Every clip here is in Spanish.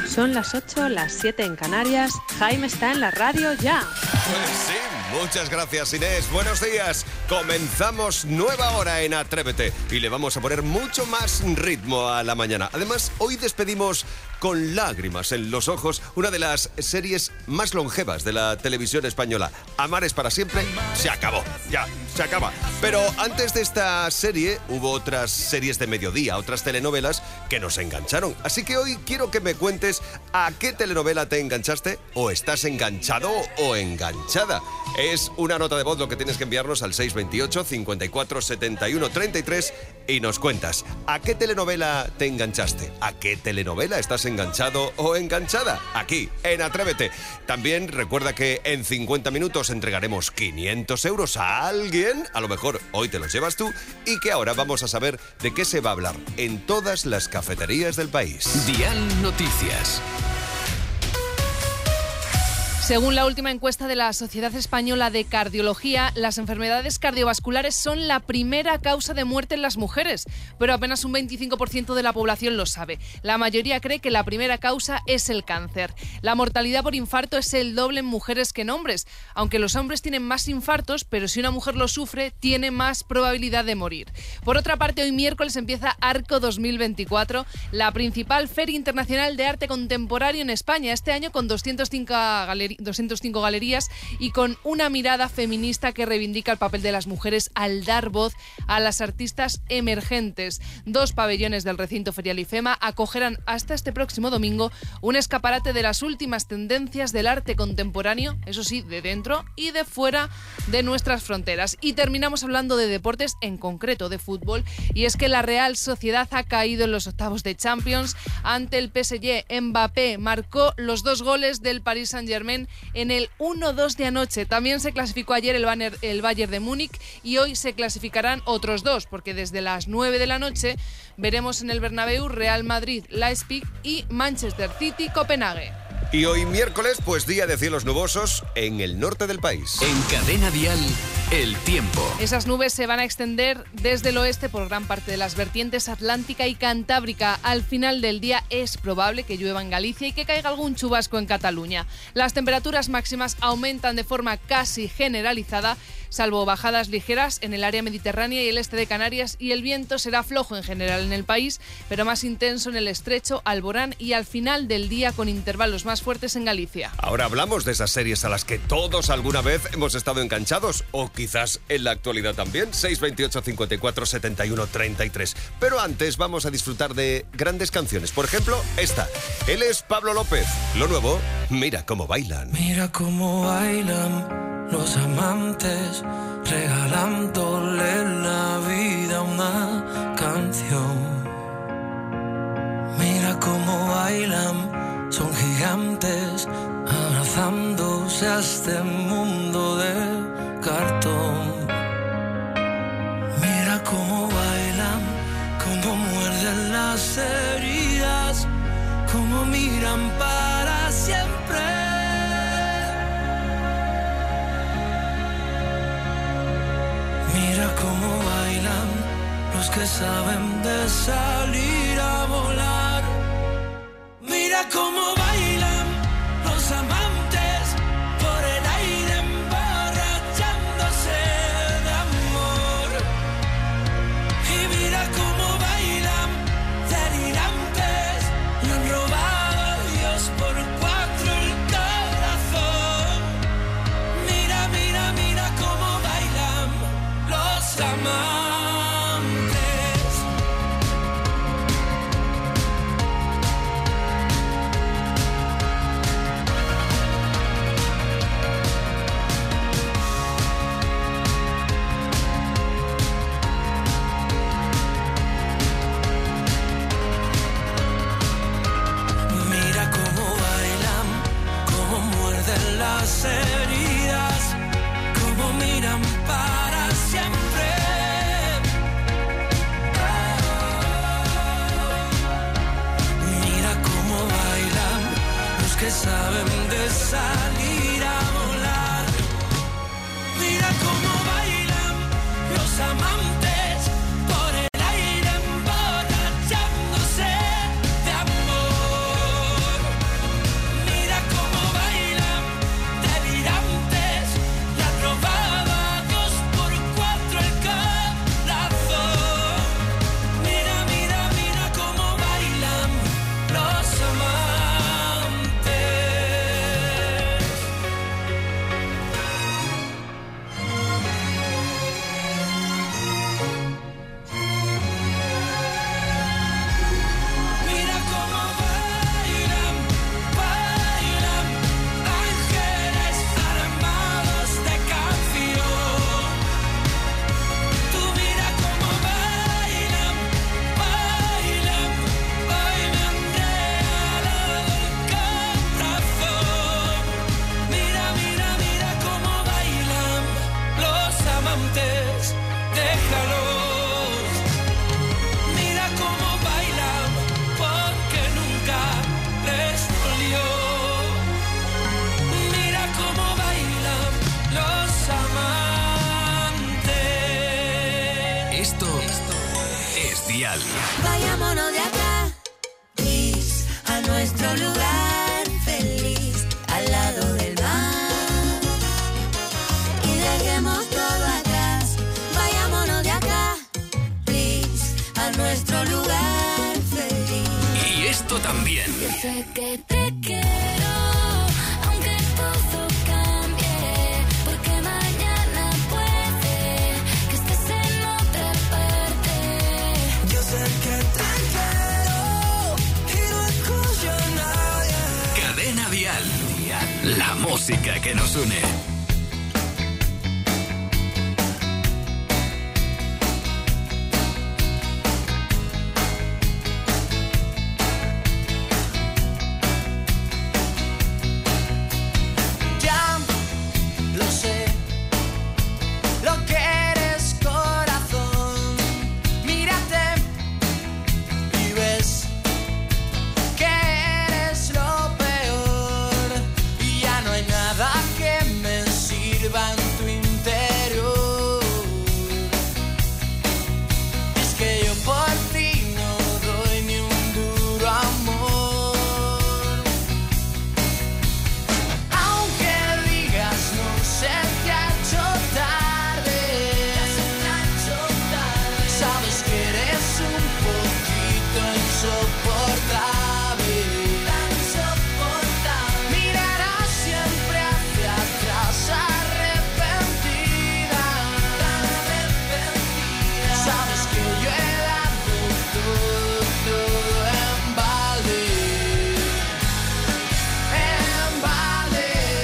Son las 8, las 7 en Canarias. Jaime está en la radio ya. Pues sí, muchas gracias, Inés. Buenos días. Comenzamos nueva hora en Atrévete y le vamos a poner mucho más ritmo a la mañana. Además, hoy despedimos con lágrimas en los ojos una de las series más longevas de la televisión española. Amar es para siempre, se acabó, ya, se acaba. Pero antes de esta serie hubo otras series de mediodía, otras telenovelas que nos engancharon. Así que hoy quiero que me cuentes a qué telenovela te enganchaste o estás enganchado o enganchada. Es una nota de voz lo que tienes que enviarnos al 628 54 71 33 y nos cuentas a qué telenovela te enganchaste, a qué telenovela estás enganchado o enganchada, aquí en Atrévete. También recuerda que en 50 minutos entregaremos 500 euros a alguien, a lo mejor hoy te los llevas tú, y que ahora vamos a saber de qué se va a hablar en todas las cafeterías del país. Dial Noticias. Según la última encuesta de la Sociedad Española de Cardiología, las enfermedades cardiovasculares son la primera causa de muerte en las mujeres, pero apenas un 25% de la población lo sabe. La mayoría cree que la primera causa es el cáncer. La mortalidad por infarto es el doble en mujeres que en hombres, aunque los hombres tienen más infartos, pero si una mujer lo sufre, tiene más probabilidad de morir. Por otra parte, hoy miércoles empieza Arco 2024, la principal feria internacional de arte contemporáneo en España, este año con 205 galerías y con una mirada feminista que reivindica el papel de las mujeres al dar voz a las artistas emergentes. 2 pabellones del recinto ferial IFEMA acogerán hasta este próximo domingo un escaparate de las últimas tendencias del arte contemporáneo, eso sí, de dentro y de fuera de nuestras fronteras. Y terminamos hablando de deportes, en concreto de fútbol, y es que la Real Sociedad ha caído en los octavos de Champions ante el PSG. Mbappé marcó los 2 goles del Paris Saint-Germain en el 1-2 de anoche. También se clasificó ayer el Bayern de Múnich y hoy se clasificarán otros 2, porque desde las 9 de la noche veremos en el Bernabéu Real Madrid, Leipzig y Manchester City, Copenhague. Y hoy miércoles, pues día de cielos nubosos en el norte del país. En Cadena Dial, el tiempo. Esas nubes se van a extender desde el oeste por gran parte de las vertientes atlántica y cantábrica. Al final del día es probable que llueva en Galicia y que caiga algún chubasco en Cataluña. Las temperaturas máximas aumentan de forma casi generalizada, salvo bajadas ligeras en el área mediterránea y el este de Canarias, y el viento será flojo en general en el país, pero más intenso en el estrecho, Alborán y al final del día con intervalos más fuertes en Galicia. Ahora hablamos de esas series a las que todos alguna vez hemos estado enganchados, o quizás en la actualidad también. 628 54 71 33. Pero antes vamos a disfrutar de grandes canciones. Por ejemplo, esta. Él es Pablo López. Lo nuevo, Mira cómo bailan. Mira cómo bailan los amantes, regalándole la vida a una canción. Mira cómo bailan, son gigantes, abrazándose a este mundo de cartón. Mira cómo bailan, cómo muerden las heridas, cómo miran para siempre. Mira cómo bailan los que saben de salir a volar. Mira cómo bailan los amantes por el aire emborrachándose de amor. Y mira cómo bailan delirantes, le han robado a Dios por 4 el corazón. Mira, mira, mira cómo bailan los amantes. Mira cómo bailan, cómo muerden las heridas, cómo miran para siempre. Mira cómo bailan los que saben de salir a volar. Mira cómo bailan los amantes por el aire emborrachándose de amor. Esto es Dial. Vayámonos de acá, please, a nuestro lugar feliz, al lado del mar. Y dejemos todo atrás. Vayámonos de acá, please, a nuestro lugar feliz. Y esto también. Yo sé que te quiero, aunque todo cambie, porque mañana puede que estés en otra parte. Yo sé que te quiero y no escucho a nadie. Cadena Dial. La música que nos une. Ya lo sé, lo que eres, corazón. Mírate y ves que eres lo peor. Y ya no hay nada que me sirva en tu interior. Es que yo por ti no doy ni un duro amor. Aunque digas no se te ha hecho tarde, sabes que eres un poquito insoportable. Mirarás siempre hacia atrás arrepentida. Sabes que yo he dado todo en balde. En balde.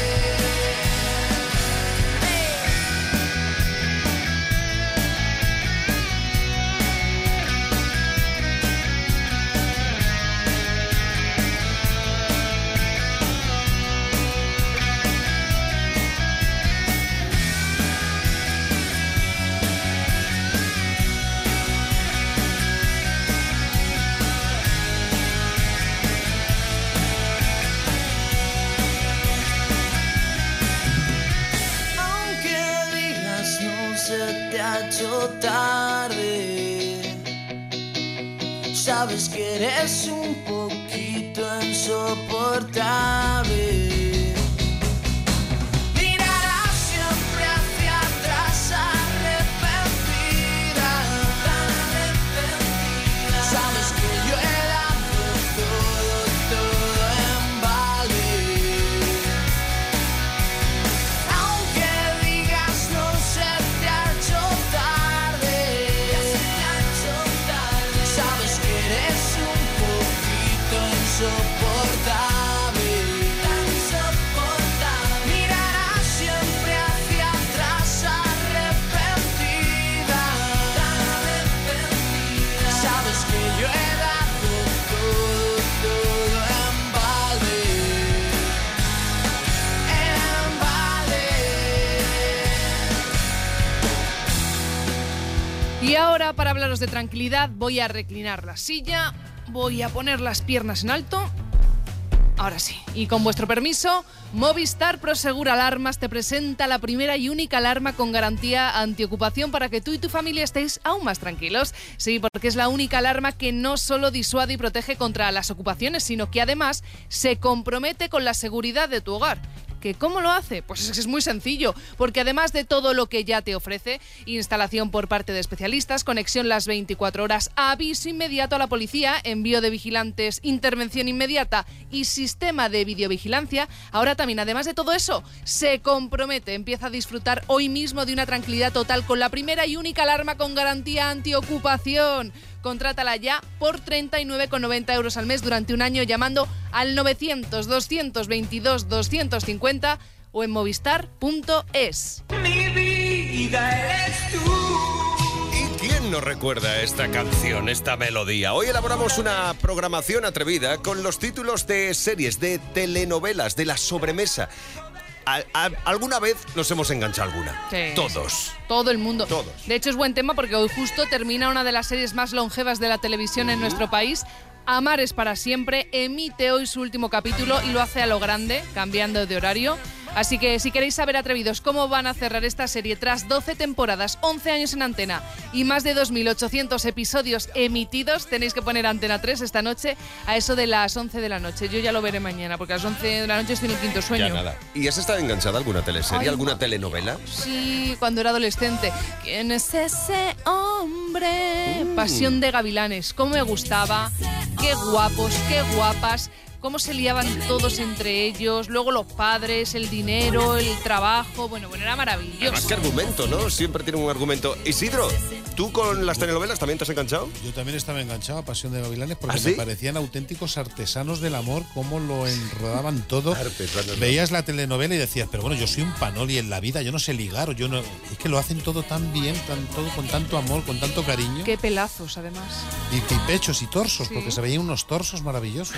Aunque digas no se te ha hecho tarde, sabes que eres un poquito insoportable. Mirarás siempre hacia atrás arrepentida. Sabes que yo he dado todo en balde. Aunque digas no se te ha hecho tarde, sabes que eres un poquito insoportable. Mirarás siempre hacia atrás arrepentida. Sabes que yo he dado todo en balde. En balde. Y ahora, para hablaros de tranquilidad, voy a reclinar la silla, voy a poner las piernas en alto. Ahora sí, y con vuestro permiso, Movistar Prosegur Alarmas te presenta la primera y única alarma con garantía antiocupación para que tú y tu familia estéis aún más tranquilos. Sí, porque es la única alarma que no solo disuade y protege contra las ocupaciones, sino que además se compromete con la seguridad de tu hogar. ¿Que cómo lo hace? Pues es muy sencillo, porque además de todo lo que ya te ofrece, instalación por parte de especialistas, conexión las 24 horas, aviso inmediato a la policía, envío de vigilantes, intervención inmediata y sistema de videovigilancia, ahora también, además de todo eso, se compromete, empieza a disfrutar hoy mismo de una tranquilidad total con la primera y única alarma con garantía antiocupación. Contrátala ya por 39,90 euros al mes durante un año llamando al 900-222-250 o en movistar.es. Mi vida eres tú. ¿Y quién nos recuerda esta canción, esta melodía? Hoy elaboramos una programación atrevida con los títulos de series, de telenovelas, de la sobremesa. ¿Alguna vez nos hemos enganchado alguna? Sí, Todos. sí. Todo el mundo. Todos. De hecho, es buen tema porque hoy justo termina una de las series más longevas de la televisión en nuestro país. Amar es para siempre emite hoy su último capítulo y lo hace a lo grande, cambiando de horario. Así que si queréis saber, atrevidos, cómo van a cerrar esta serie tras 12 temporadas, 11 años en antena y más de 2.800 episodios emitidos, tenéis que poner Antena 3 esta noche a eso de las 11 de la noche. Yo ya lo veré mañana, porque a las 11 de la noche estoy en el quinto sueño. Ya nada. ¿Y has estado enganchada a alguna teleserie, alguna telenovela? Sí, cuando era adolescente. ¿Quién es ese hombre? Pasión de gavilanes. ¿Cómo me gustaba? Qué guapos, qué guapas. Cómo se liaban todos entre ellos, luego los padres, el dinero, el trabajo, bueno, era maravilloso. Además, qué argumento, ¿no? Siempre tiene un argumento. Isidro, ¿tú con las telenovelas también te has enganchado? Yo también estaba enganchado a Pasión de Gavilanes porque ¿Ah, sí? me parecían auténticos artesanos del amor, cómo lo enredaban todo. Veías la telenovela y decías, pero bueno, yo soy un panoli en la vida, yo no sé ligar, yo no... Es que lo hacen todo tan bien, todo con tanto amor, con tanto cariño. Qué pelazos, además. Y pechos y torsos, Sí. porque se veían unos torsos maravillosos.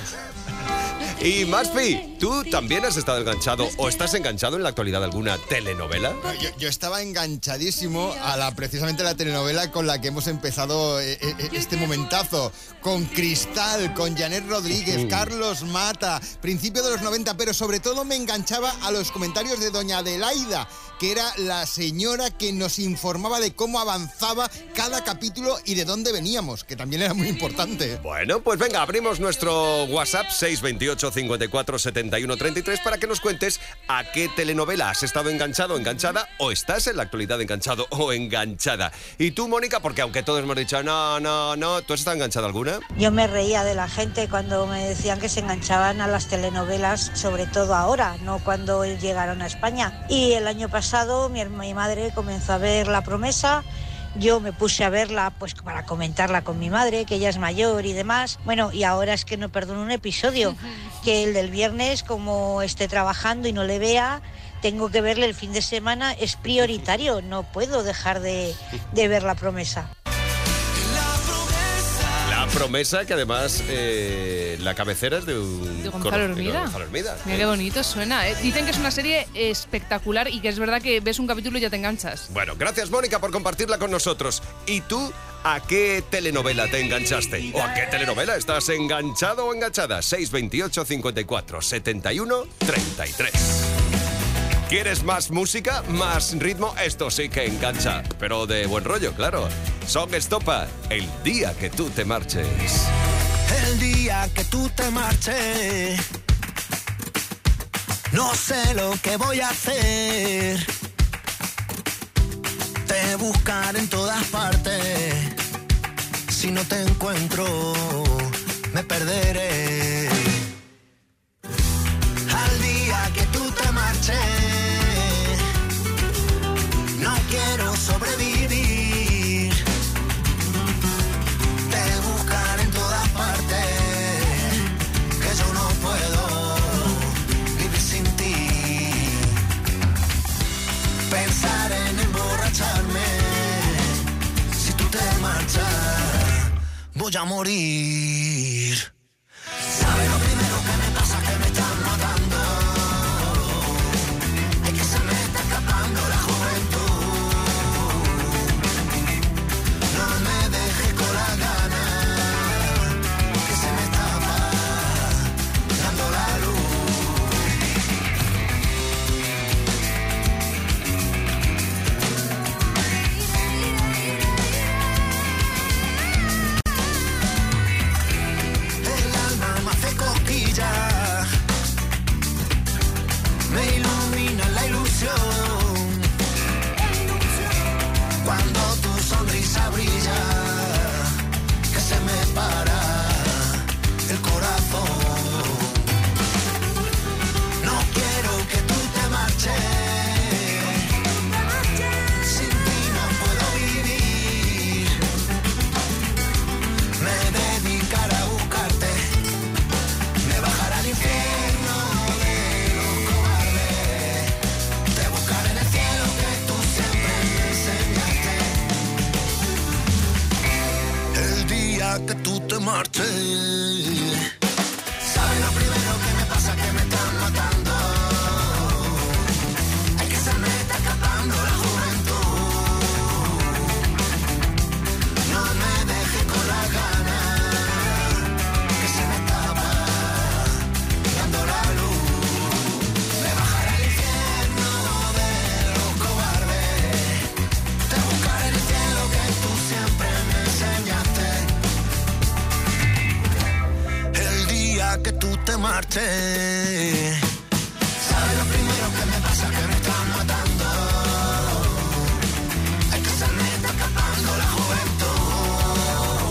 Y Maspi, ¿tú también has estado enganchado o estás enganchado en la actualidad de alguna telenovela? Yo estaba enganchadísimo a precisamente la telenovela con la que hemos empezado este momentazo, con Cristal, con Janet Rodríguez, Carlos Mata, principio de los 90, pero sobre todo me enganchaba a los comentarios de doña Adelaida, que era la señora que nos informaba de cómo avanzaba cada capítulo y de dónde veníamos, que también era muy importante. Bueno, pues venga, abrimos nuestro WhatsApp 628 54 71 33 para que nos cuentes a qué telenovela has estado enganchado, enganchada, o estás en la actualidad enganchado o enganchada. Y tú, Mónica, porque aunque todos hemos dicho no, ¿tú has estado enganchada alguna? Yo me reía de la gente cuando me decían que se enganchaban a las telenovelas, sobre todo ahora, no cuando llegaron a España. Y el año pasado mi madre comenzó a ver La Promesa. Yo me puse a verla pues para comentarla con mi madre, que ella es mayor y demás. Bueno, y ahora es que no perdono un episodio, que el del viernes, como esté trabajando y no le vea, tengo que verle el fin de semana, es prioritario, no puedo dejar de ver La Promesa. La Promesa, que además la cabecera es de Gonzalo Hermida. Mira qué bonito suena. Dicen que es una serie espectacular y que es verdad que ves un capítulo y ya te enganchas. Bueno, gracias, Mónica, por compartirla con nosotros. ¿Y tú a qué telenovela te enganchaste? ¿O a qué telenovela estás enganchado o enganchada? 628 54 71 33. ¿Quieres más música? ¿Más ritmo? Esto sí que engancha, pero de buen rollo, claro. Song Estopa, el día que tú te marches. El día que tú te marches, no sé lo que voy a hacer. Te buscaré en todas partes. Si no te encuentro, me perderé. Al día que tú te marches, no quiero sobrevivir. Te buscaré en todas partes, que yo no puedo vivir sin ti. Pensar en emborracharme, si tú te marchas, voy a morir. ¿Sabes lo primero que me pasa? Que me están matando. Es que se me está escapando la juventud. No me dejes con la gana, que se me está apagando la luz. El alma me hace cosquillas, me ilumina la ilusión. Cuando tu sonrisa brilla, que se me para el corazón. No quiero que tú te marches, sin ti no puedo vivir. Me dedicaré a buscarte, me bajaré al infierno de los cobardes. Te buscaré en el cielo que tú siempre me enseñaste. El día que tú te marches, ¿sabes lo primero que me pasa? Que me están matando. Es que se me está escapando la juventud. No me dejes con la gana, que que tú te marches. ¿Sabes lo primero que me pasa? Que me está matando. Es que se me está escapando la juventud.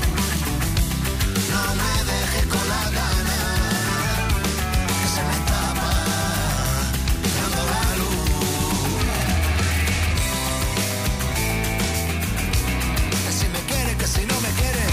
No me dejes con la gana, que se me escapa dando la luz. Que si me quiere, que si no me quiere.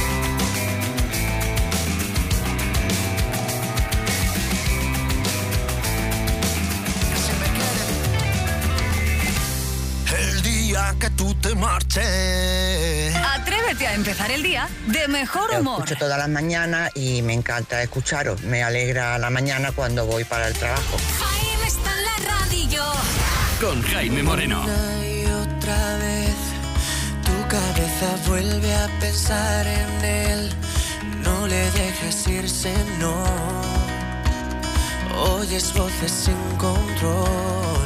El día que tú te marches. Atrévete a empezar el día de mejor Lo humor. escucho todas las mañanas y me encanta escucharos. Me alegra la mañana cuando voy para el trabajo. Jaime está en la radio. Con Jaime Moreno. Una y otra vez tu cabeza vuelve a pensar en él. No le dejes irse, no. Oyes voces sin control.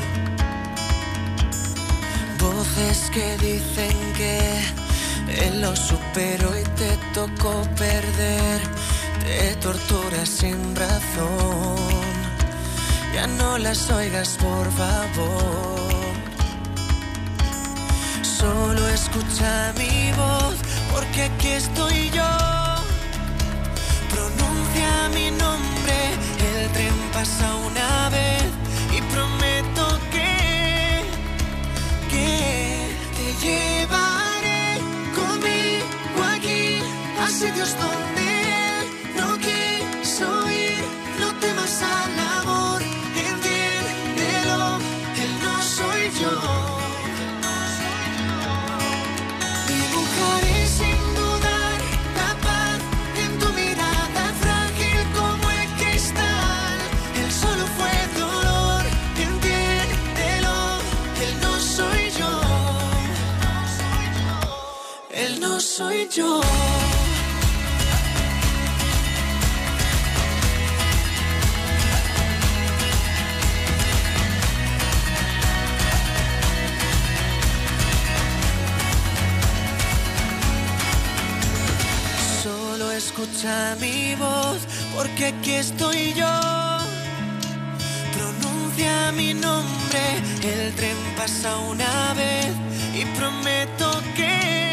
Voces que dicen que él lo superó y te tocó perder. Te torturas sin razón. Ya no las oigas, por favor. Solo escucha mi voz, porque aquí estoy yo. Pronuncia mi nombre, el tren pasa una vez y prometo que te llevaré conmigo aquí a sitios donde no quiso ir. No temas al amor, entiéndelo, él no soy yo. Dibujaré sin dudar la paz en tu mirada frágil como el cristal. Él solo fue dolor, entiéndelo, él no soy yo. Él no soy yo. Solo escucha mi voz, porque aquí estoy yo. Pronuncia mi nombre, el tren pasa una vez y prometo que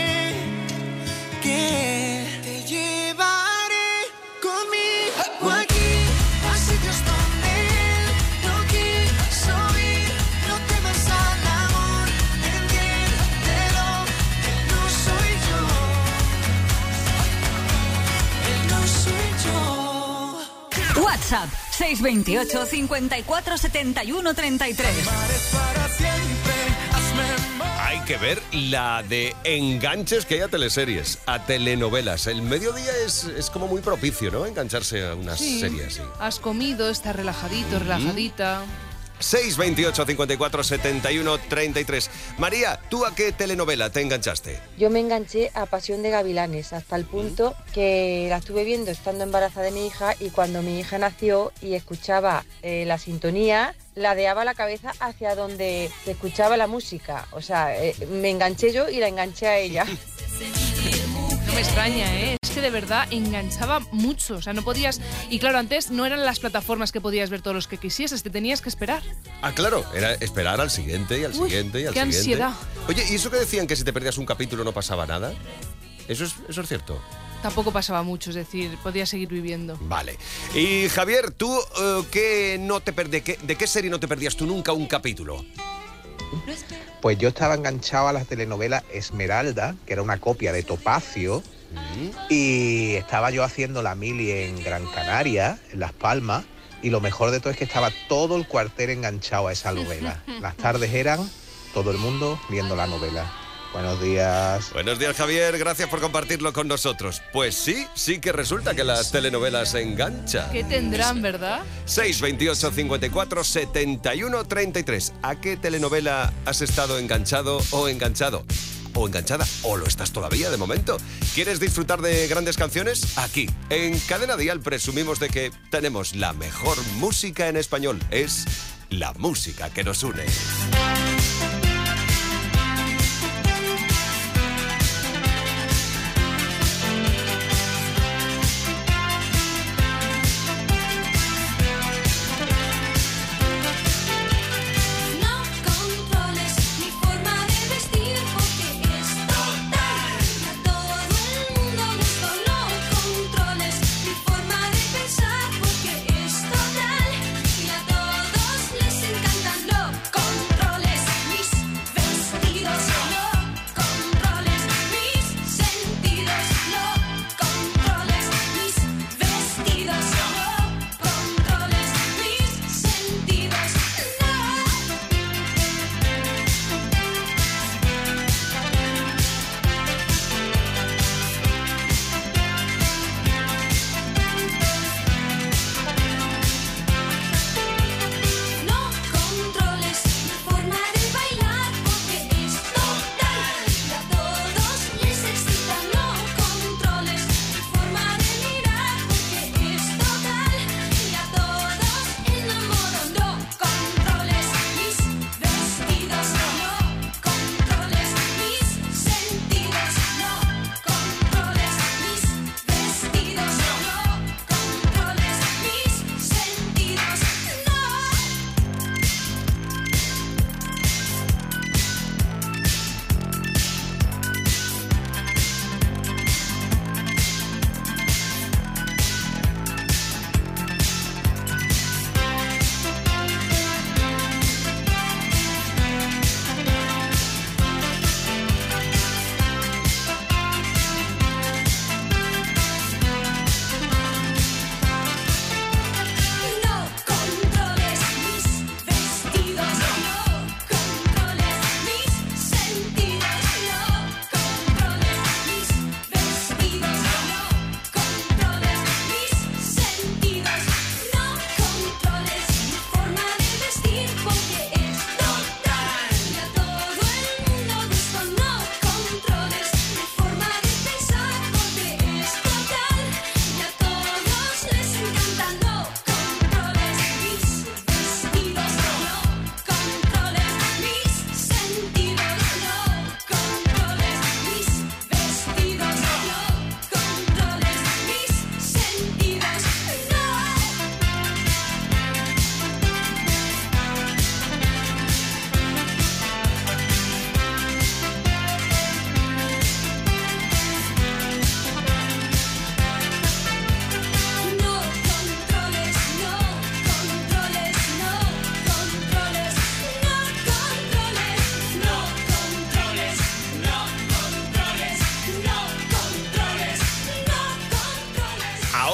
te llevaré conmigo aquí a sitios donde él no quiso ir. No temas al amor, entiéndelo, él no soy yo. Él no soy yo. WhatsApp 628 54 71 33. Para siempre, hazme Hay que ver la de enganches que hay a teleseries, a telenovelas. El mediodía es como muy propicio, ¿no? Engancharse a una serie así. Has comido, estás relajadito, relajadita. 628 54 71 33. María, ¿tú a qué telenovela te enganchaste? Yo me enganché a Pasión de Gavilanes hasta el punto que la estuve viendo estando embarazada de mi hija, y cuando mi hija nació y escuchaba la sintonía, ladeaba la cabeza hacia donde se escuchaba la música. O sea, me enganché yo y la enganché a ella. No me extraña, ¿eh? Es que de verdad enganchaba mucho. O sea, no podías... Y claro, antes no eran las plataformas que podías ver todos los que quisieses, te tenías que esperar. Ah, claro, era esperar al siguiente y al siguiente y al qué siguiente. Ansiedad. Oye, ¿y eso que decían que si te perdías un capítulo no pasaba nada? ¿Eso es cierto? Tampoco pasaba mucho, es decir, podías seguir viviendo. Vale. Y Javier, ¿tú de qué serie no te perdías tú nunca un capítulo? Pues yo estaba enganchado a la telenovela Esmeralda, que era una copia de Topacio, y estaba yo haciendo la mili en Gran Canaria, en Las Palmas, y lo mejor de todo es que estaba todo el cuartel enganchado a esa novela. Las tardes eran todo el mundo viendo la novela. Buenos días. Buenos días, Javier. Gracias por compartirlo con nosotros. Pues sí que resulta que las telenovelas enganchan. ¿Qué tendrán, verdad? 628 54 71 33. ¿A qué telenovela has estado enganchado o enganchado? O enganchada, o lo estás todavía de momento. ¿Quieres disfrutar de grandes canciones? Aquí, en Cadena Dial, presumimos de que tenemos la mejor música en español. Es la música que nos une.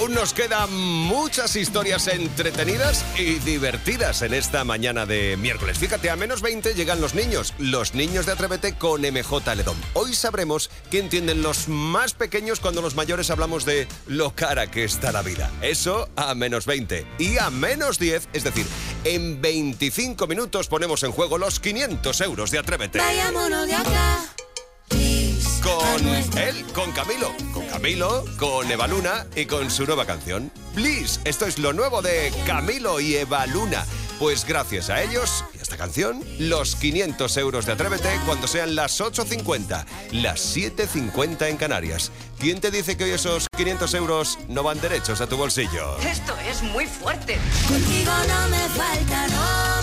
Aún nos quedan muchas historias entretenidas y divertidas en esta mañana de miércoles. Fíjate, a menos 20 llegan los niños de Atrévete con MJ Ledón. Hoy sabremos qué entienden los más pequeños cuando los mayores hablamos de lo cara que está la vida. Eso a menos 20. Y a menos 10, es decir, en 25 minutos ponemos en juego los 500 euros de Atrévete. Vayámonos de acá. Con Camilo, con Eva Luna y con su nueva canción, Please. Esto es lo nuevo de Camilo y Eva Luna. Pues gracias a ellos y a esta canción, los 500 euros de Atrévete cuando sean las 8:50, las 7:50 en Canarias. ¿Quién te dice que hoy esos 500 euros no van derechos a tu bolsillo? Esto es muy fuerte. Contigo no me falta nada.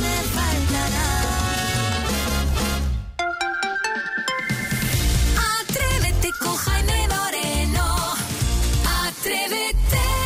Con Jaime Moreno, Atrévete.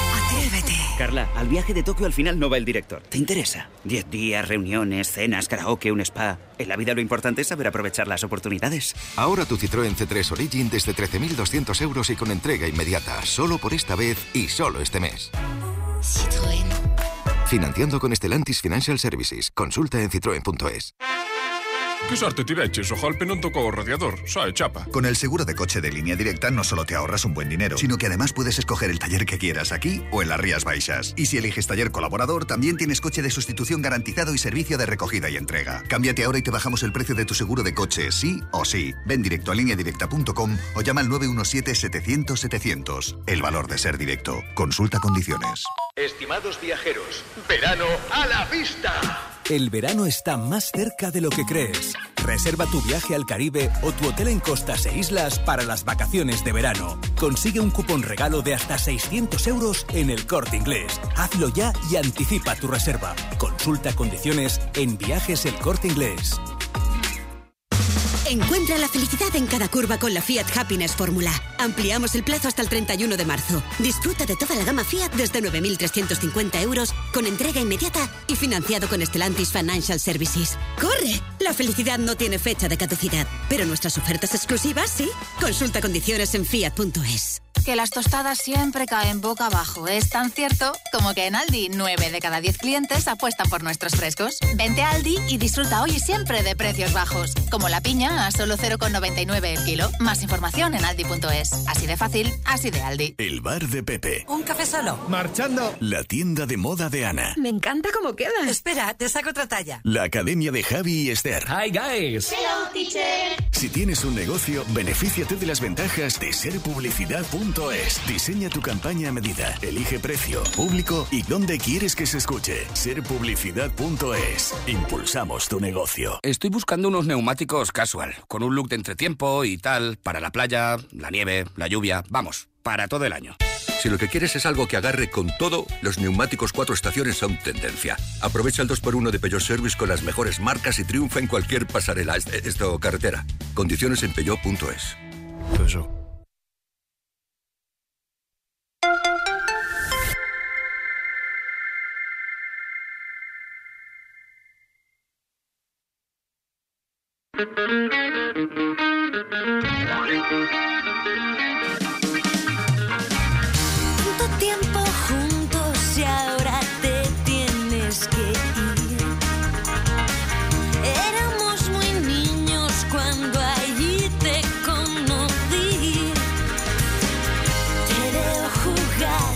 Carla, al viaje de Tokio al final no va el director. ¿Te interesa? 10 días, reuniones, cenas, karaoke, un spa. En la vida lo importante es saber aprovechar las oportunidades. Ahora tu Citroën C3 Origin desde 13.200 euros y con entrega inmediata. Solo por esta vez y solo este mes. Citroën. Financiando con Stellantis Financial Services. Consulta en citroen.es. ¿Qué sorte ti veches? O golpe non tocou o radiador, só é chapa. Con el seguro de coche de Línea Directa no solo te ahorras un buen dinero, sino que además puedes escoger el taller que quieras aquí o en las Rías Baixas. Y si eliges taller colaborador, también tienes coche de sustitución garantizado y servicio de recogida y entrega. Cámbiate ahora y te bajamos el precio de tu seguro de coche, sí o sí. Ven directo a lineadirecta.com o llama al 917-700-700. El valor de ser directo. Consulta condiciones. Estimados viajeros, verano a la vista. El verano está más cerca de lo que crees. Reserva tu viaje al Caribe o tu hotel en costas e islas para las vacaciones de verano. Consigue un cupón regalo de hasta 600 euros en El Corte Inglés. Hazlo ya y anticipa tu reserva. Consulta condiciones en Viajes El Corte Inglés. Encuentra la felicidad en cada curva con la Fiat Happiness Fórmula. Ampliamos el plazo hasta el 31 de marzo. Disfruta de toda la gama Fiat desde 9.350 euros, con entrega inmediata y financiado con Stellantis Financial Services. ¡Corre! La felicidad no tiene fecha de caducidad, pero nuestras ofertas exclusivas sí. Consulta condiciones en fiat.es. Que las tostadas siempre caen boca abajo. Es tan cierto como que en Aldi 9 de cada 10 clientes apuestan por nuestros frescos. Vente a Aldi y disfruta hoy y siempre de precios bajos. Como la piña a solo 0,99 el kilo. Más información en aldi.es. Así de fácil, así de Aldi. El bar de Pepe. Un café solo. Marchando. La tienda de moda de Ana. Me encanta cómo queda. Espera, te saco otra talla. La academia de Javi y Esther. Hi guys. Hello teacher. Si tienes un negocio, benefíciate de las ventajas de serpublicidad.es. Diseña tu campaña a medida, elige precio, público y dónde quieres que se escuche. Serpublicidad.es. Impulsamos tu negocio. Estoy buscando unos neumáticos casual, con un look de entretiempo y tal, para la playa, la nieve, la lluvia, vamos, para todo el año. Si lo que quieres es algo que agarre con todo, los neumáticos 4 estaciones son tendencia. Aprovecha el 2x1 de Peugeot Service con las mejores marcas y triunfa en cualquier pasarela, carretera. Condiciones en peugeot.es. Peugeot. Tanto tiempo juntos y ahora te tienes que ir. Éramos muy niños cuando allí te conocí. Te veo jugar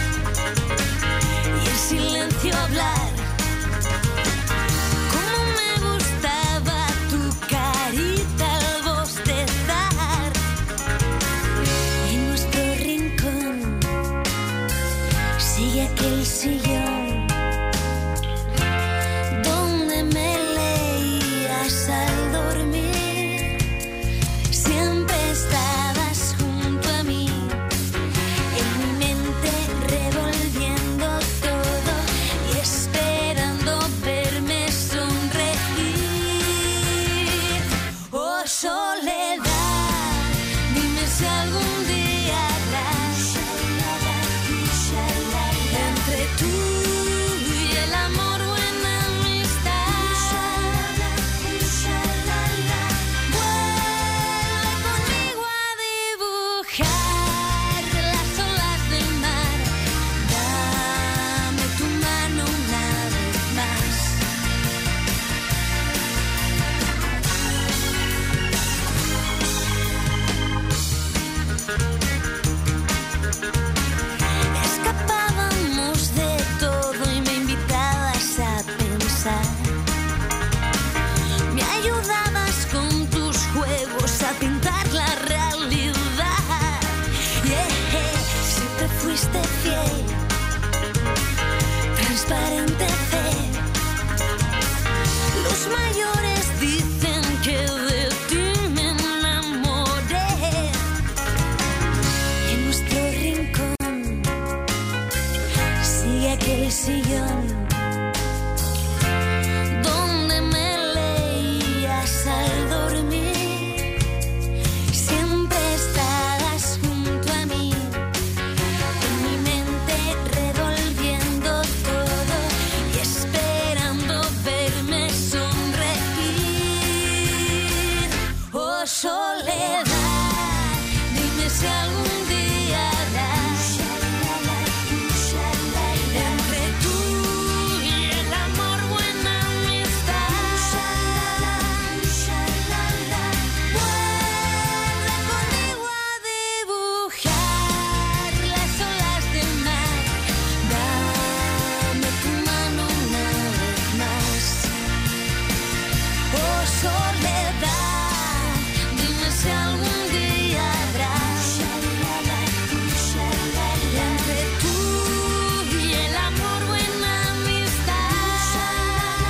y en silencio hablar. Aquel sillón donde me leías al dormir, siempre estabas junto a mí, en mi mente revolviendo todo y esperando verme sonreír. Oh soledad, dime si algún día habrás entre tú fiel, transparente fe. Los mayores dicen que de ti me enamoré. En nuestro rincón sigue aquel sillón donde me leías al dormir. Siempre estabas junto a mí, en mi mente revolviendo todo y esperando verme sonreír. Oh, soledad, dime si algún día habrás entre tú y el amor buena amistad. Vuelve conmigo a dibujar las olas del mar. Dame tu mano una vez más. Oh, soledad, dime si algún día habrás entre tú y el amor buena amistad.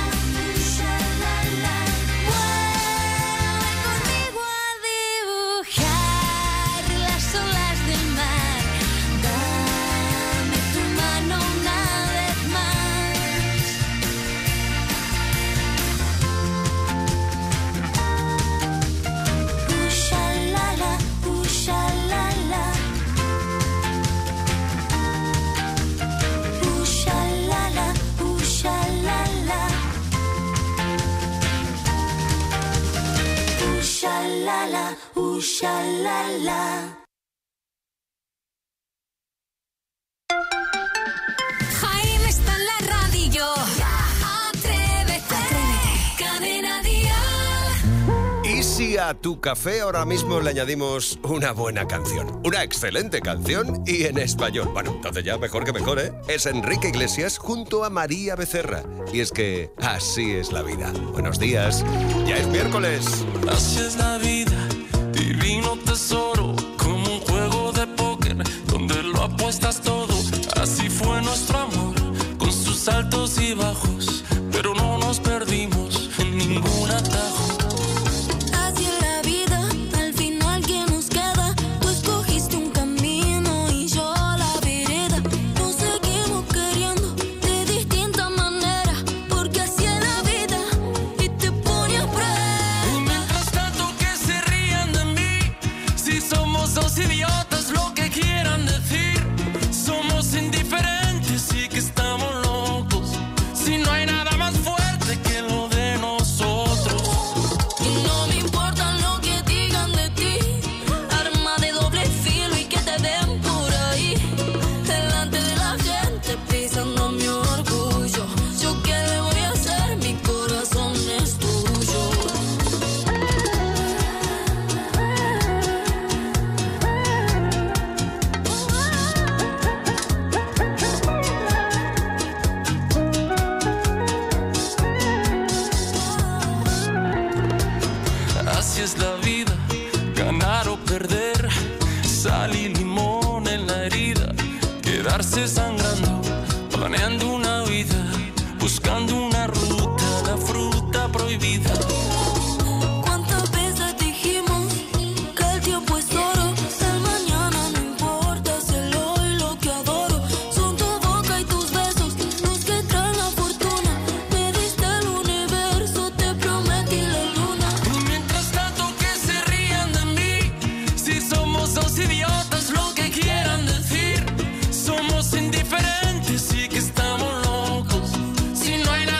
Vuelve conmigo a dibujar las olas del mar. Dame tu mano una vez más. Ushalala, ushalala. Ushalala, ushalala. Ushalala, ushalala. Jaime está en la radio. Atrévete. Cadena Dial. Y si a tu café ahora mismo le añadimos una buena canción, una excelente canción y en español. Bueno, entonces ya mejor que mejor, ¿eh? Es Enrique Iglesias junto a María Becerra. Y es que así es la vida. Buenos días, ya es miércoles. Así es la vida, divino tesoro, como un juego de póker donde lo apuestas todo. Así fue nuestro amor, con sus altos y bajos, pero no nos perdimos en ningún atajo. Así es la vida, al final que nos queda, tú escogiste un camino y yo la vereda. Nos seguimos queriendo de distinta manera, porque así es la vida y te pone a prueba. Y mientras tanto que se rían de mí, si somos dos idiotas, lo que quieran decir, somos indiferentes y que estamos locos, si no hay nada más fuerte que lo de nosotros. Y no me importa lo que digan de ti, arma de doble filo y que te den por ahí, delante de la gente pisando mi orgullo. Yo qué le voy a hacer, mi corazón es tuyo. Así es la vida, ganar o perder, sal y limón en la herida, quedarse sangrando, planeando una vida, buscando una ruta, la fruta prohibida. ¿Cuántas veces dijimos que el tiempo es oro? El mañana no importa, es el hoy lo que adoro. Son tu boca y tus besos los que traen la fortuna. Me diste el universo, te prometí la luna. Y mientras tanto que se rían de mí, si somos dos idiotas, lo que quieran decir, somos indiferentes y que estamos locos, si no hay nada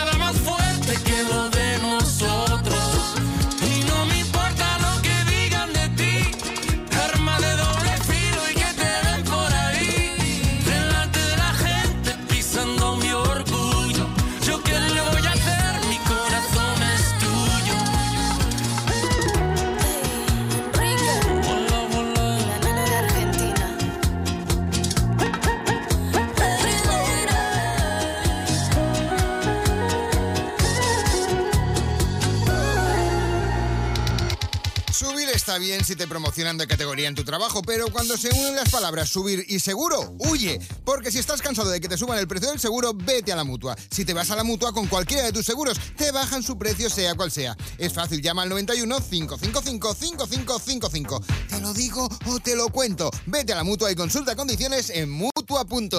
está bien si te promocionan de categoría en tu trabajo, pero cuando se unen las palabras subir y seguro, huye. Porque si estás cansado de que te suban el precio del seguro, vete a la Mutua. Si te vas a la Mutua con cualquiera de tus seguros, te bajan su precio sea cual sea. Es fácil, llama al 91 555 5555. ¿Te lo digo o te lo cuento? Vete a la Mutua y consulta condiciones en Mutua.es.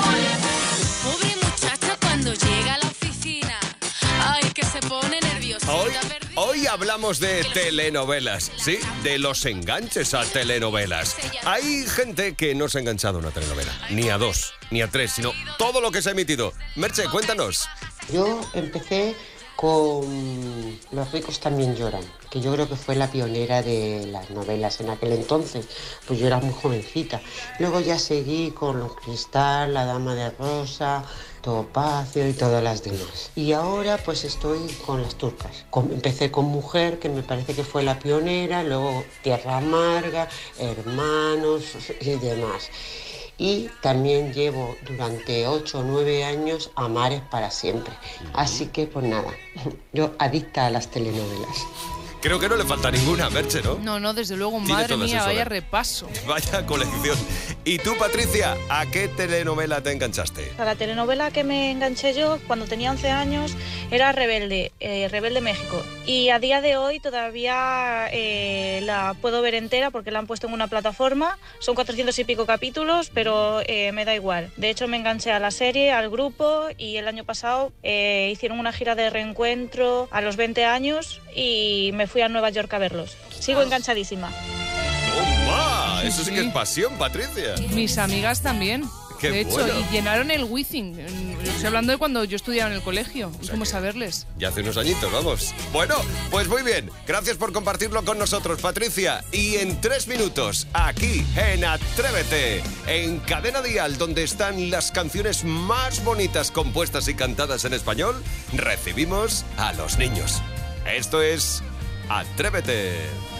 Pobre muchacha cuando llega a la oficina. Ay, que se pone nerviosa. Hoy hablamos de telenovelas, ¿sí? De los enganches a telenovelas. Hay gente que no se ha enganchado a una telenovela, ni a 2, ni a 3, sino todo lo que se ha emitido. Merche, cuéntanos. Yo empecé con Los ricos también lloran, que yo creo que fue la pionera de las novelas en aquel entonces, pues yo era muy jovencita. Luego ya seguí con Los Cristal, La Dama de Rosa, Topacio y todas las demás. Y ahora pues estoy con las turcas. Empecé con Mujer, que me parece que fue la pionera, luego Tierra Amarga, Hermanos y demás. Y también llevo durante 8 o 9 años a Mares para siempre. Así que pues nada, yo adicta a las telenovelas. Creo que no le falta ninguna, Merche, ¿no? No, desde luego, Tiene madre todas mía, eso, vaya ¿eh? repaso. Vaya colección. ¿Y tú, Patricia, a qué telenovela te enganchaste? La telenovela que me enganché yo cuando tenía 11 años era Rebelde, Rebelde México. Y a día de hoy todavía la puedo ver entera porque la han puesto en una plataforma. Son 400 y pico capítulos, pero me da igual. De hecho, me enganché a la serie, al grupo, y el año pasado hicieron una gira de reencuentro a los 20 años y me fui a Nueva York a verlos. Sigo enganchadísima. ¡Toma! Eso sí que es pasión, Patricia. Mis amigas también. Qué de hecho, bueno. y llenaron el Wizzing. Estoy hablando de cuando yo estudiaba en el colegio. Fuimos a verles. Ya hace unos añitos, vamos. Bueno, pues muy bien. Gracias por compartirlo con nosotros, Patricia. Y en 3 minutos, aquí en Atrévete, en Cadena Dial, donde están las canciones más bonitas compuestas y cantadas en español, recibimos a los niños. Esto es Atrévete.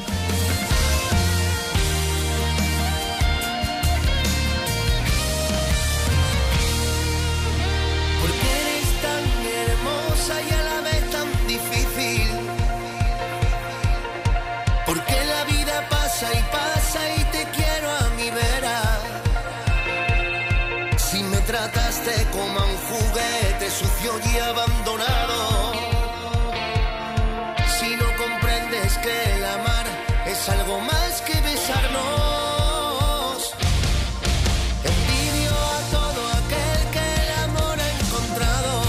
Y a la vez tan difícil, porque la vida pasa y pasa y te quiero a mi vera. Si me trataste como a un juguete sucio y abandonado, si no comprendes que el amar es algo más que besarnos. Envidio a todo aquel que el amor ha encontrado.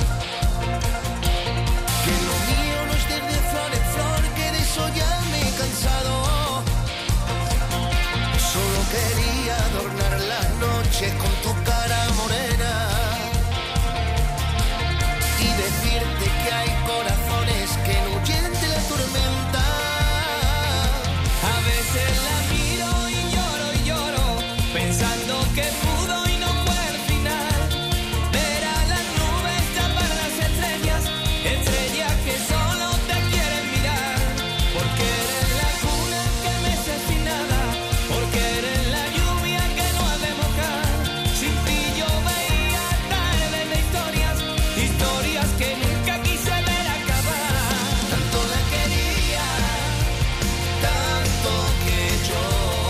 Quería adornar las noches con tu cara morena y decirte que hay corazones que no huyen de la tormenta. A veces la miro y lloro, pensando que pudo y no fue el final. Ver a las nubes tapar las estrellas, estrellas que solo te quieren mirar, porque eres la cuna que mece sin nada, porque eres que nunca quise ver acabar. Tanto la quería, tanto que yo,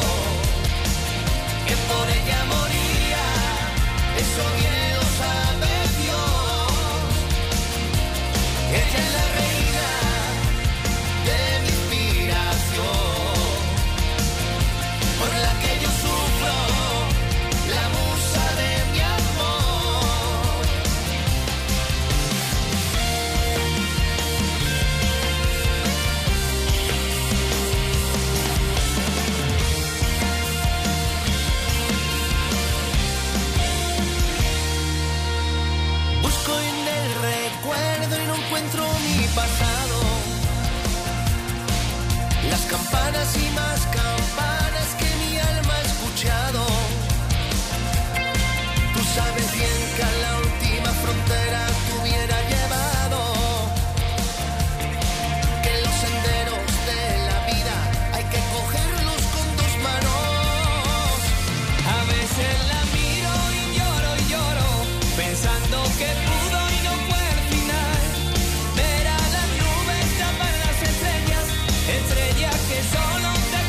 que por ella moría. Eso bien lo sabe Dios. Ella es la reina de mi inspiración, por la que yo sufro, la musa de mi amor. Busco en el recuerdo y no encuentro mi pasado. Las campanas y más campanas que mi alma ha escuchado. Tú sabes bien que a la última frontera te hubiera llevado. Que los senderos de la vida hay que cogerlos con 2 manos. A veces la miro y lloro, pensando que pudo y no fue el final. Ver a las nubes tapar las estrellas, estrellas que solo te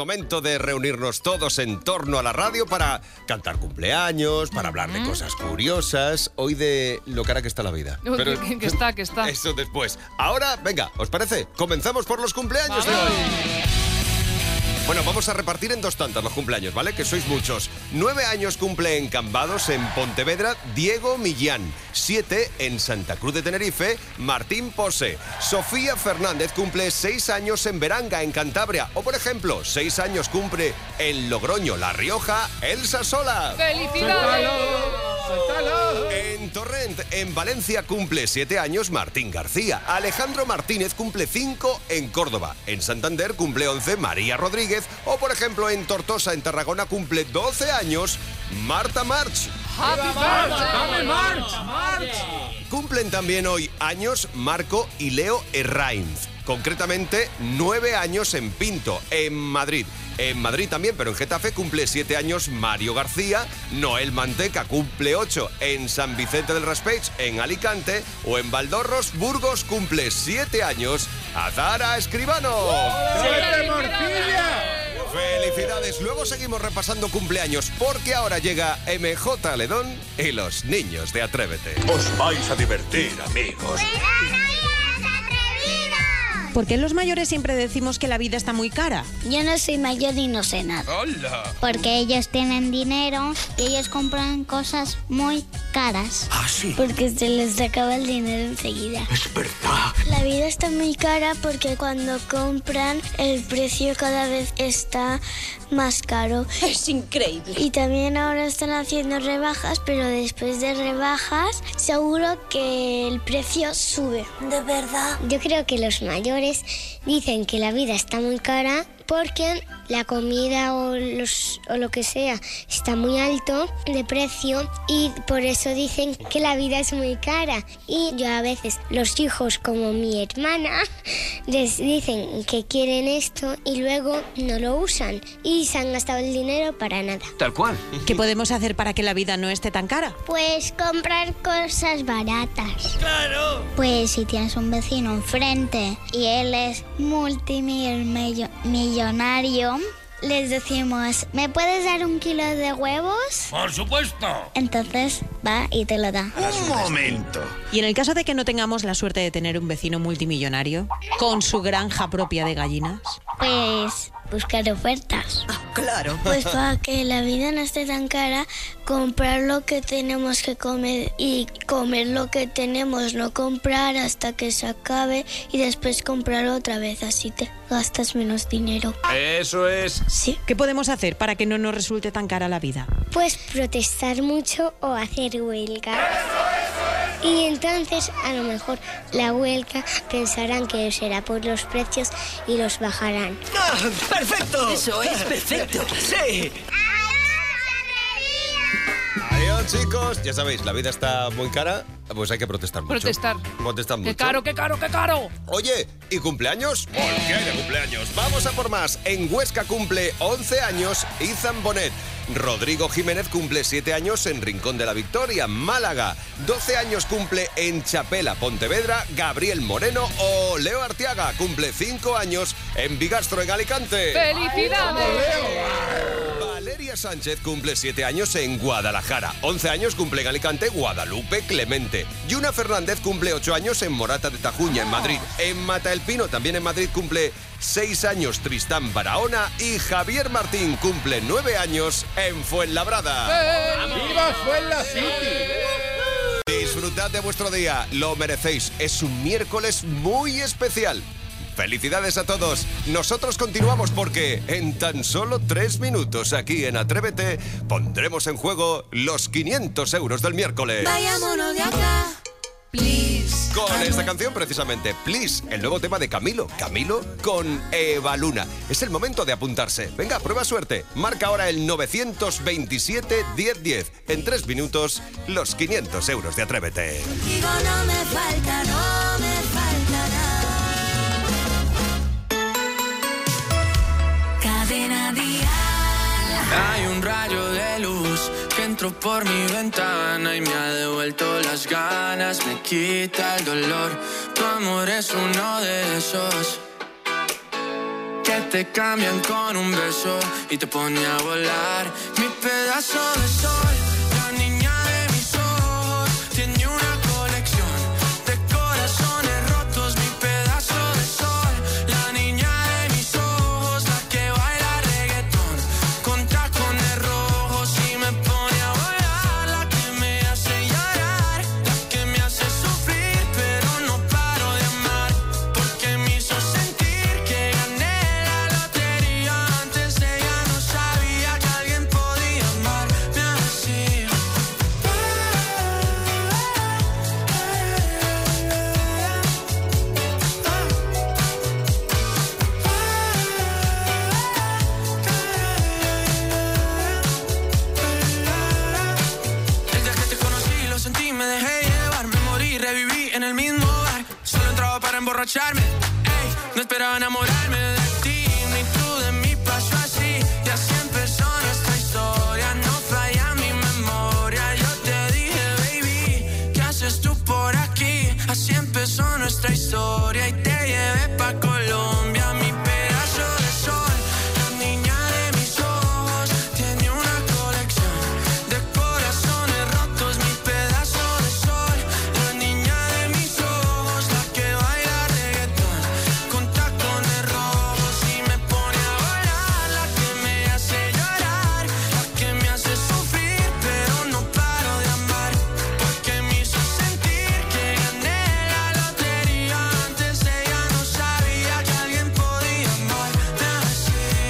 momento de reunirnos todos en torno a la radio para cantar cumpleaños, para hablar de cosas curiosas, hoy de lo cara que está la vida. Uy, Pero que está. eso después. Ahora, venga, ¿os parece? Comenzamos por los cumpleaños de hoy. Bueno, vamos a repartir en dos tantas los cumpleaños, ¿vale? Que sois muchos. 9 años cumple en Cambados, en Pontevedra, Diego Millán. 7 en Santa Cruz de Tenerife, Martín Pose. Sofía Fernández cumple 6 años en Beranga, en Cantabria. O, por ejemplo, 6 años cumple en Logroño, La Rioja, Elsa Sola. ¡Felicidades! En Torrent, en Valencia, cumple 7 años Martín García. Alejandro Martínez cumple 5 en Córdoba. En Santander cumple 11 María Rodríguez. O, por ejemplo, en Tortosa, en Tarragona, cumple 12 años Marta March. ¡Happy March! Cumplen también hoy años Marco y Leo Herrainz. Concretamente, 9 años en Pinto, en Madrid. En Madrid también, pero en Getafe cumple 7 años Mario García. Noel Manteca cumple 8 en San Vicente del Raspeig, en Alicante. O en Valdorros, Burgos, cumple 7 años Azahara Escribano. ¡Siete morcilla! ¡Felicidades! Luego seguimos repasando cumpleaños, porque ahora llega MJ Ledón y los niños de Atrévete. Os vais a divertir, amigos. ¿Por qué los mayores siempre decimos que la vida está muy cara? Yo no soy mayor y no sé nada. ¡Hola! Porque ellos tienen dinero y ellos compran cosas muy caras. ¿Ah, sí? Porque se les acaba el dinero enseguida. Es verdad. La vida está muy cara porque cuando compran el precio cada vez está más caro. Es increíble. Y también ahora están haciendo rebajas, pero después de rebajas seguro que el precio sube. ¿De verdad? Yo creo que los mayores dicen que la vida está muy cara porque la comida o lo que sea está muy alto de precio y por eso dicen que la vida es muy cara. Y yo a veces, los hijos como mi hermana, les dicen que quieren esto y luego no lo usan y se han gastado el dinero para nada. Tal cual. ¿Qué podemos hacer para que la vida no esté tan cara? Pues comprar cosas baratas. ¡Claro! Pues si tienes un vecino enfrente y él es multimillonario, les decimos, ¿me puedes dar 1 kilo de huevos? ¡Por supuesto! Entonces va y te lo da. ¡Un momento! Y en el caso de que no tengamos la suerte de tener un vecino multimillonario con su granja propia de gallinas, pues buscar ofertas. Claro. Pues para que la vida no esté tan cara, comprar lo que tenemos que comer y comer lo que tenemos, no comprar hasta que se acabe y después comprar otra vez, así te gastas menos dinero. Eso es. Sí. ¿qué podemos hacer para que no nos resulte tan cara la vida? Pues protestar mucho o hacer huelga. Y entonces, a lo mejor, la huelga pensarán que será por los precios y los bajarán. ¡Ah, ¡perfecto! Eso es perfecto. ¡Sí! Adiós, chicos. Ya sabéis, la vida está muy cara, pues hay que protestar mucho. Protestar. Protestar mucho. ¡Qué caro, qué caro, qué caro! Oye, ¿y cumpleaños? ¿Por qué hay de cumpleaños? Vamos a por más. En Huesca cumple 11 años Ethan Bonet. Rodrigo Jiménez cumple 7 años en Rincón de la Victoria, Málaga. 12 años cumple en Chapela, Pontevedra, Gabriel Moreno. O Leo Arteaga cumple 5 años en Bigastro, en Alicante. ¡Felicidades! Valeria Sánchez cumple 7 años en Guadalajara. 11 años cumple en Alicante Guadalupe Clemente. Yuna Fernández cumple 8 años en Morata de Tajuña, en Madrid. En Mata el Pino, también en Madrid, cumple 6 años Tristán Barahona. Y Javier Martín cumple 9 años en Fuenlabrada. ¡Viva Fuenla City! Disfrutad de vuestro día, lo merecéis. Es un miércoles muy especial. ¡Felicidades a todos! Nosotros continuamos porque en tan solo 3 minutos aquí en Atrévete pondremos en juego los 500 euros del miércoles. Vayámonos de acá, please. Con esta canción precisamente, Please, el nuevo tema de Camilo. Camilo con Eva Luna. Es el momento de apuntarse. Venga, prueba suerte. Marca ahora el 927-1010. En 3 minutos, los 500 euros de Atrévete. Contigo no me falta nada. Cadena Dial. Hay un rayo de luz que entró por mi ventana y me ha devuelto las ganas, me quita el dolor. Tu amor es uno de esos que que te cambian con un beso y te pone a volar. Mi pedazo de sol, la niña de mis ojos, tiene una colección de corazones rotos. Mi pedazo de sol, la niña de mis ojos, la que baila reggaetón con tacones rojos y me pone a volar. La que me hace llorar, la que me hace sufrir, pero no paro de amar, porque me hizo sentir que gané la lotería. Antes ella no sabía que alguien podía amarme así. El día que te conocí lo sentí, me dejé llevar, me morí, reviví en el mismo bar. Solo entraba para emborracharme, ey, no esperaba enamorarme de ti, ni tú de mí, pasó así. Y así empezó nuestra historia, no falla mi memoria. Yo te dije, baby, ¿qué haces tú por aquí? Así empezó nuestra historia y te llevé pa' Colombia. Mi pedazo de sol, la niña de mis ojos, tiene una colección de corazones rotos. Mi pedazo de sol, la niña de mis ojos, la que baila reggaetón con tacones rojos y me pone a volar. La que me hace llorar, la que me hace sufrir, pero no paro de amar, porque me hizo sentir que gané la lotería. Antes ella no sabía que alguien podía amarme así.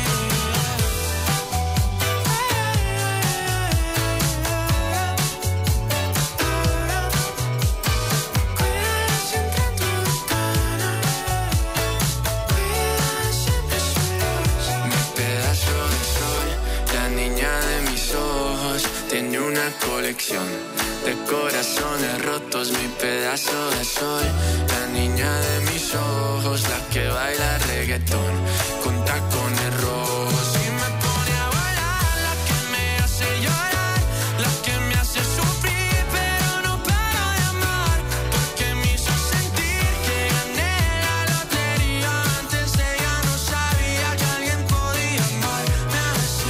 Mi pedazo de sol, la niña de mis ojos, tiene una colección de corazones rotos. Mi pedazo de sol, la niña de mis ojos, la que baila reggaetón con tacones rojos y me pone a volar. La que me hace llorar, la que me hace sufrir, pero no paro de amar, porque me hizo sentir que gané la lotería. Antes ella no sabía que alguien podía amarme así.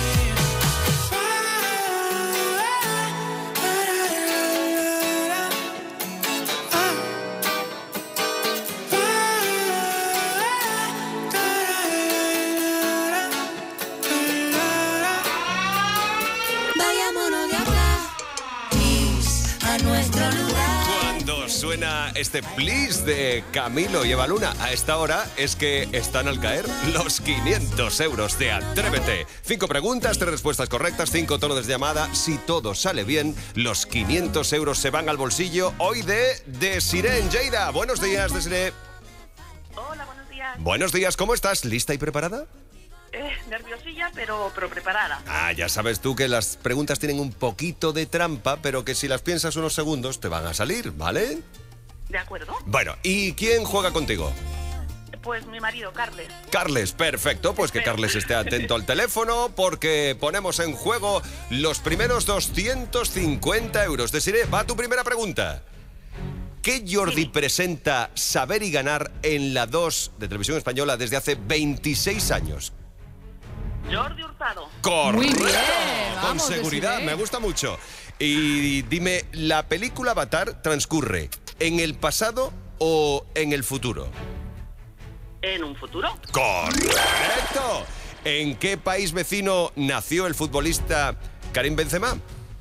Vayámonos de acá, please, a nuestro lugar. Cuando suena este Please de Camilo y Eva Luna a esta hora es que están al caer los 500 euros de Atrévete. 5 preguntas, 3 respuestas correctas, 5 tonos de llamada. Si todo sale bien, los 500 euros se van al bolsillo hoy de Desiree en Lleida. Buenos días, Desiree. Hola, buenos días. Buenos días, ¿cómo estás? ¿Lista y preparada? Nerviosilla, pero preparada. Ah, ya sabes tú que las preguntas tienen un poquito de trampa, pero que si las piensas unos segundos te van a salir, ¿vale? ¿De acuerdo? Bueno, ¿y quién juega contigo? Pues mi marido, Carles. Carles, perfecto, pues que Carles esté atento al teléfono porque ponemos en juego los primeros 250 euros. Desiree, va tu primera pregunta. ¿Qué Jordi presenta Saber y Ganar en la 2 de Televisión Española desde hace 26 años? Jordi Hurtado. Correcto, Muy bien, con vamos, seguridad, Desiree. me gusta mucho. Y dime, ¿la película Avatar transcurre en el pasado o en el futuro? ¿En un futuro? ¡Correcto! ¿En qué país vecino nació el futbolista Karim Benzema?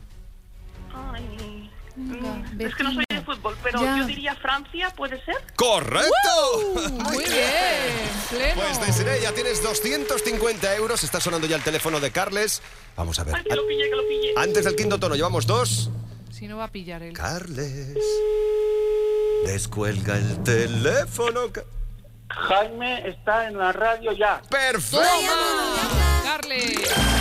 Ay, es que no soy de fútbol, pero Ya. yo diría Francia, ¿puede ser? ¡Correcto! Muy bien, pleno. Pues Desiree, ya tienes 250 euros. Está sonando ya el teléfono de Carles. Vamos a ver. Ay, que lo pille, que lo pille. Antes del quinto tono, llevamos 2. Si no va a pillar él. Carles. Descuelga el teléfono. Jaime está en la radio ya. ¡Perfecto! Carles.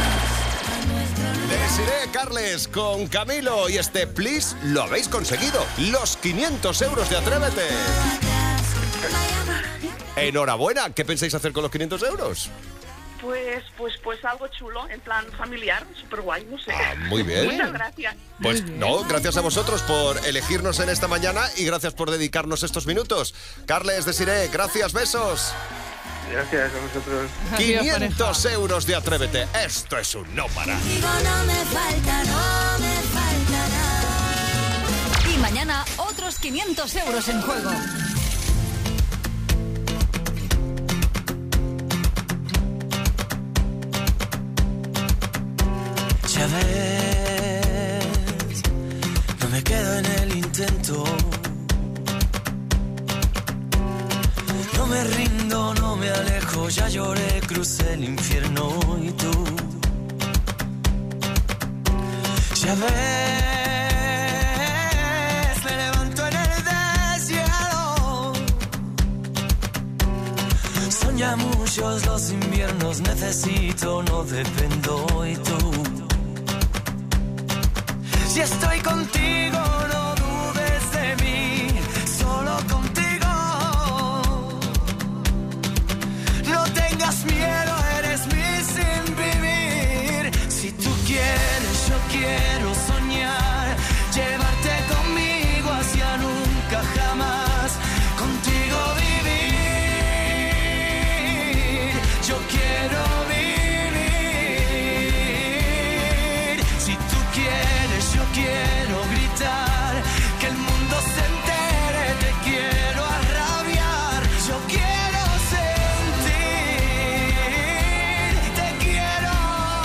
Desiree, Carles, con Camilo y este Please lo habéis conseguido. Los 500 euros de Atrévete. Enhorabuena. ¿Qué pensáis hacer con los 500 euros? Pues algo chulo, en plan familiar, súper guay, no sé. Ah, muy bien. Muchas gracias. Pues no, gracias a vosotros por elegirnos en esta mañana y gracias por dedicarnos estos minutos. Carles, Desiree, gracias, besos. Gracias a vosotros. 500 euros de Atrévete. Esto es un no para. Digo, no me falta nada. Y mañana otros 500 euros en juego. Ya ves, no me quedo en el intento. No me rindo, no me alejo, ya lloré, crucé el infierno y tú. Ya ves, me levanto en el deshielo. Son ya muchos los inviernos, necesito, no dependo y tú. Si estoy contigo, no dudes de mí, solo contigo. No tengas miedo, eres mi sin vivir. Si tú quieres, yo quiero soñar, llevarte conmigo hacia nunca jamás, contigo vivir. Yo quiero vivir. Si tú quieres, yo quiero gritar, que el mundo se entere, te quiero arrabiar. Yo quiero sentir, te quiero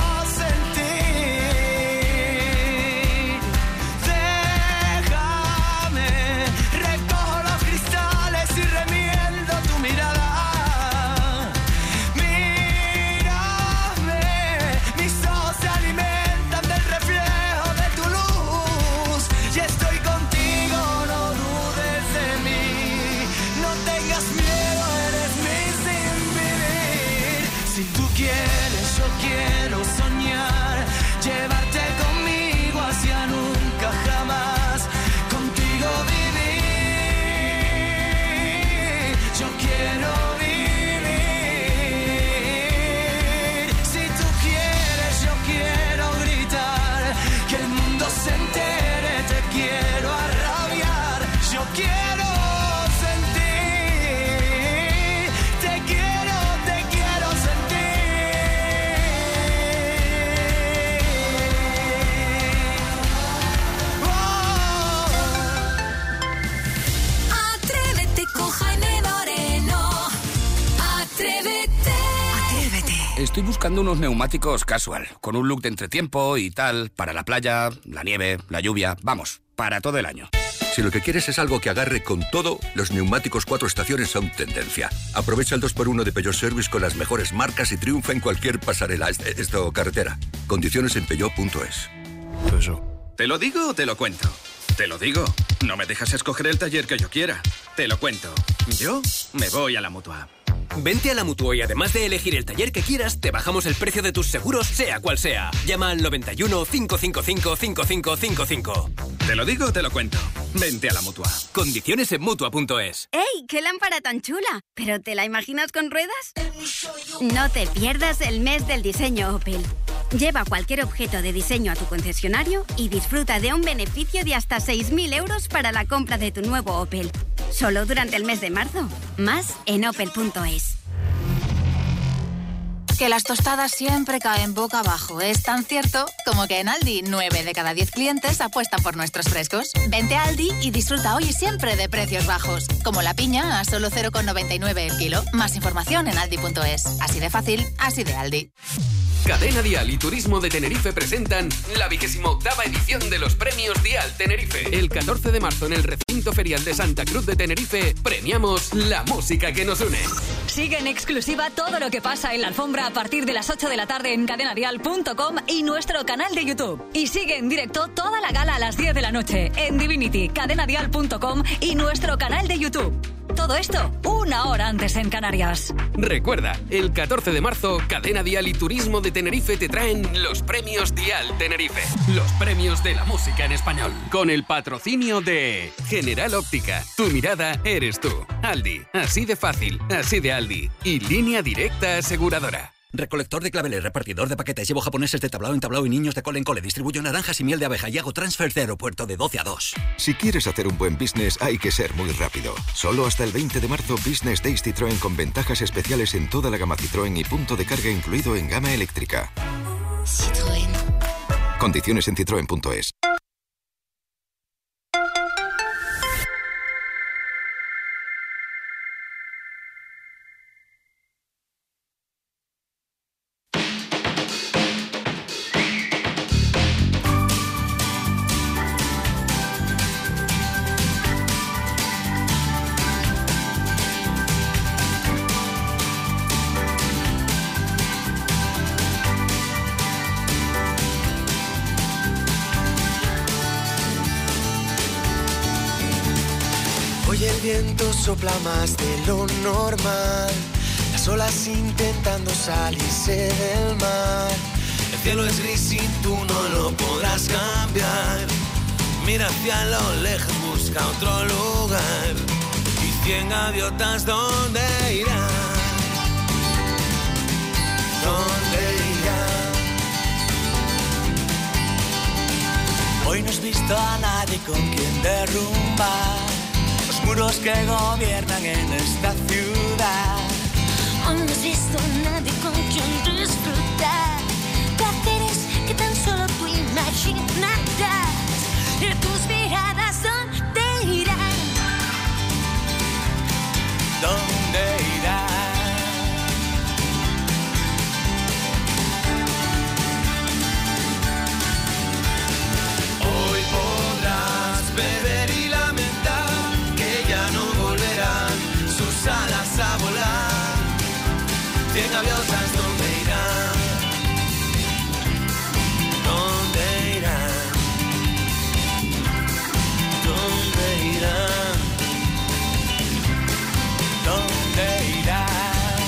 sentir. Déjame, recojo los cristales y remiendo tu mirada. Mírame, mis ojos se alimentan del reflejo de tu luz. Y estoy contigo, no dudes de mí. No tengas miedo, eres mi sin vivir. Si tú quieres, yo quiero soñar, llevarte conmigo hacia nunca jamás, contigo vivir. Yo quiero vivir. Si tú quieres, yo quiero gritar, que el mundo se entere, te quiero arrabiar. Yo quiero sentir, te quiero sentir. Atrévete con Jaime Moreno. Atrévete. Estoy buscando unos neumáticos casual, con un look de entretiempo y tal, para la playa, la nieve, la lluvia, vamos, para todo el año. Si lo que quieres es algo que agarre con todo, los neumáticos 4 estaciones son tendencia. Aprovecha el 2x1 de Peugeot Service con las mejores marcas y triunfa en cualquier pasarela, carretera. Condiciones en Peugeot.es. ¿Te lo digo o te lo cuento? Te lo digo. No me dejas escoger el taller que yo quiera. Te lo cuento. Yo me voy a la Mutua. Vente a la Mutua y además de elegir el taller que quieras, te bajamos el precio de tus seguros, sea cual sea. Llama al 91 555 5555. Te lo digo o te lo cuento. Vente a la Mutua. Condiciones en Mutua.es. ¡Ey! ¡Qué lámpara tan chula! ¿Pero te la imaginas con ruedas? No te pierdas el mes del diseño Opel. Lleva cualquier objeto de diseño a tu concesionario y disfruta de un beneficio de hasta 6.000 euros para la compra de tu nuevo Opel. Solo durante el mes de marzo. Más en opel.es. Que las tostadas siempre caen boca abajo. Es tan cierto como que en Aldi 9 de cada 10 clientes apuestan por nuestros frescos. Vente a Aldi y disfruta hoy y siempre de precios bajos. Como la piña a solo 0,99 el kilo. Más información en aldi.es. Así de fácil, así de Aldi. Cadena Dial y Turismo de Tenerife presentan la 28ª edición de los Premios Dial Tenerife. El 14 de marzo en el recinto ferial de Santa Cruz de Tenerife premiamos la música que nos une. Sigue en exclusiva todo lo que pasa en la alfombra a partir de las 8 de la tarde en cadenadial.com y nuestro canal de YouTube. Y sigue en directo toda la gala a las 10 de la noche en Divinity, cadenadial.com y nuestro canal de YouTube. Todo esto una hora antes en Canarias. Recuerda, el 14 de marzo, Cadena Dial y Turismo de Tenerife te traen los Premios Dial Tenerife. Los premios de la música en español. Con el patrocinio de General Óptica. Tu mirada eres tú. Aldi. Así de fácil. Así de Aldi. Y Línea Directa Aseguradora. Recolector de claveles, repartidor de paquetes, llevo japoneses de tablao en tablao y niños de cole en cole, distribuyo naranjas y miel de abeja y hago transfer de aeropuerto de 12 a 2. Si quieres hacer un buen business, hay que ser muy rápido. Solo hasta el 20 de marzo, Business Days Citroën con ventajas especiales en toda la gama Citroën y punto de carga incluido en gama eléctrica. Citroën. Condiciones en citroen.es. Hoy el viento sopla más de lo normal, las olas intentando salirse del mar. El cielo es gris y tú no lo podrás cambiar. Mira hacia lo lejos, busca otro lugar. Y 100 gaviotas, ¿dónde irán? ¿Dónde irán? Hoy no has visto a nadie con quien derrumbar los muros que gobiernan en esta ciudad. Hoy no has visto a nadie con quien disfrutar placeres que tan solo tú imaginarás. Y tus miradas, ¿dónde irán? ¿Dónde irán? Hoy podrás beber y lamentar que ya no volverán sus alas a volar. 100 gaviotas, ¿dónde irán? ¿Dónde irán? ¿Dónde irán? ¿Dónde irán?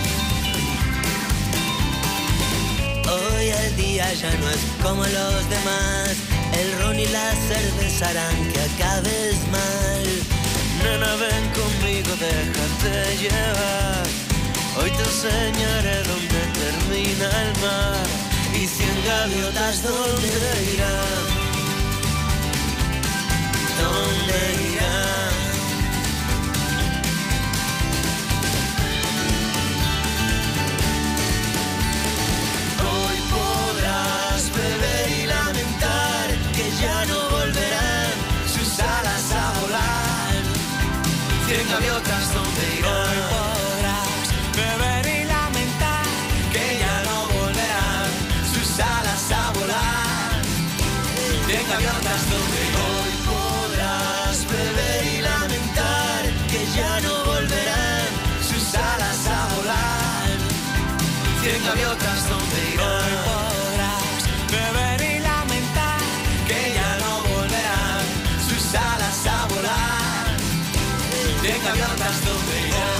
Hoy el día ya no es como los demás. El ron y la cerveza harán que acabes mal. Nena, ven conmigo, déjate llevar. Hoy te enseñaré dónde termina el mar. Y 100 gaviotas, ¿dónde irán? ¿Dónde irán? Hoy podrás beber y lamentar que ya no volverán sus alas a volar. 100 gaviotas, ¿dónde irán? Hoy podrás beber y lamentar que ya no volverán sus alas a volar. 100 gaviotas, ¿dónde irán? Hoy podrás beber y lamentar que ya no volverán sus alas a volar. 100 gaviotas, ¿dónde irán? Hoy podrás beber y lamentar que ya no volverán sus alas a volar. 100 gaviotas, ¿dónde irán?